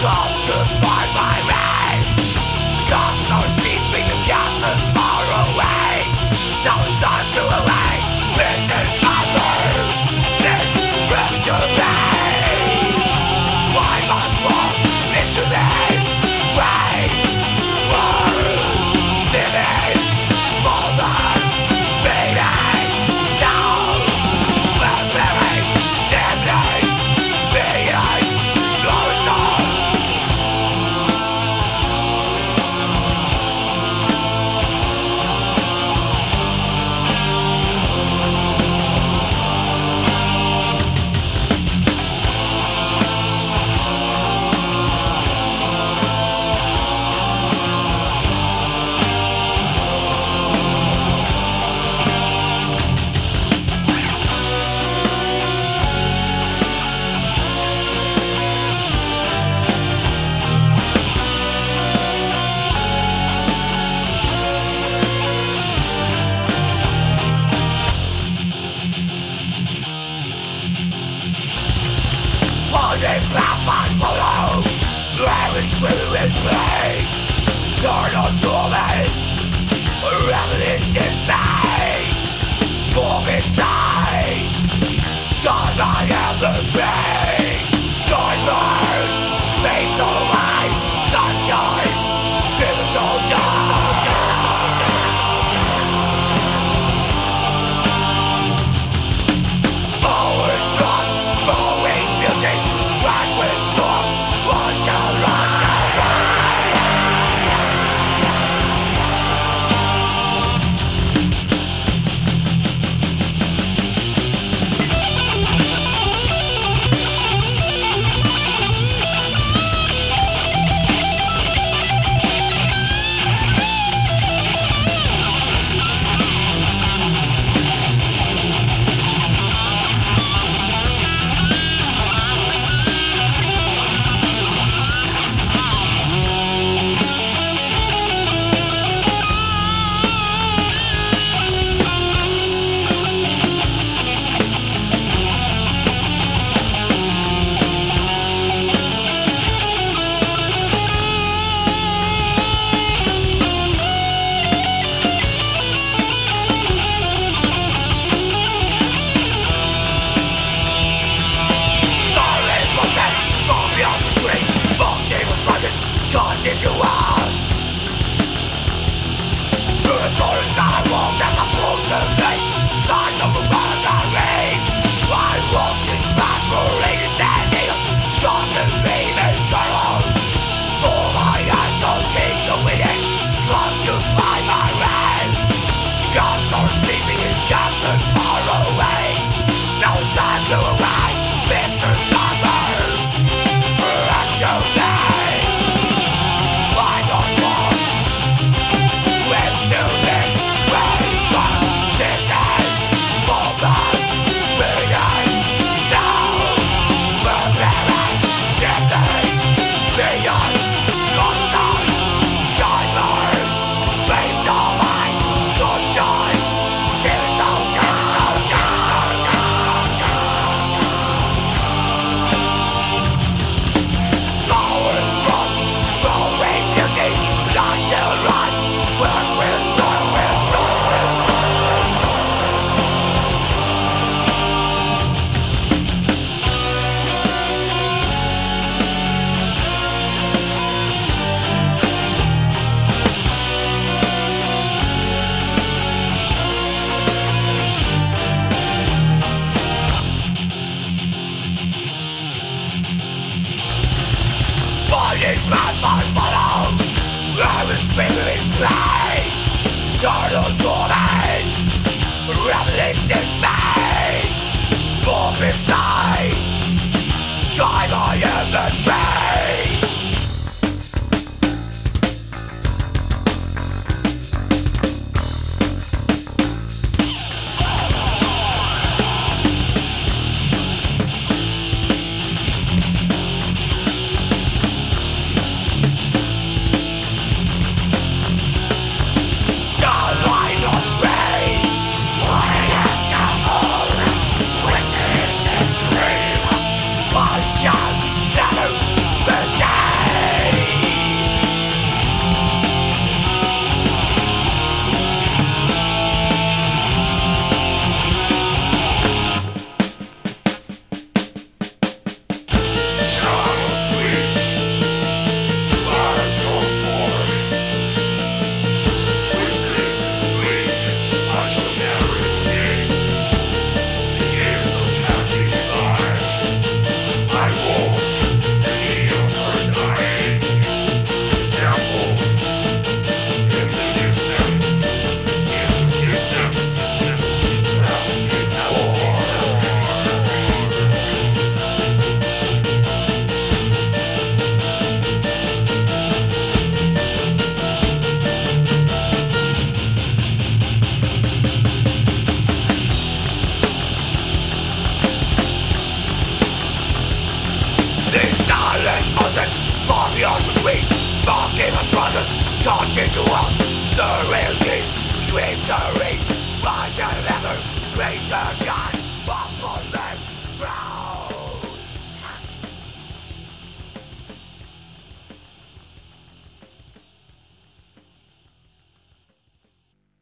Come to find my race. Come so sleeping and cast us far away. Now it's time to awake. This is summer. This victory. I must walk into this great world. Living for the beating sound. We're very dimly being closer. Holding back my follow. There is screaming pain. Turn on torment. Reveling dismay. Warm inside. God, I am the pain. Sky burn. Fade away. Sunshine. Shiver soldier. Forward run. Flowing music. Drag with storm. Watch down, rush down, rush down. Did you want? Through the forest I walked as I pulled the gate. Sign of a runaway. I walked in back for ages and needles. Strong and brave and eternal. For my eyes don't keep the winning. Come to find my rest. Gods are sleeping in castles far away. Now it's time to arrive. Mr. Summer. Back to me. My follow. I was spinning play. Turtle torment. Reveling dismay. Warm inside. Time I am the pain. Twisted is this individual serenity, dreams are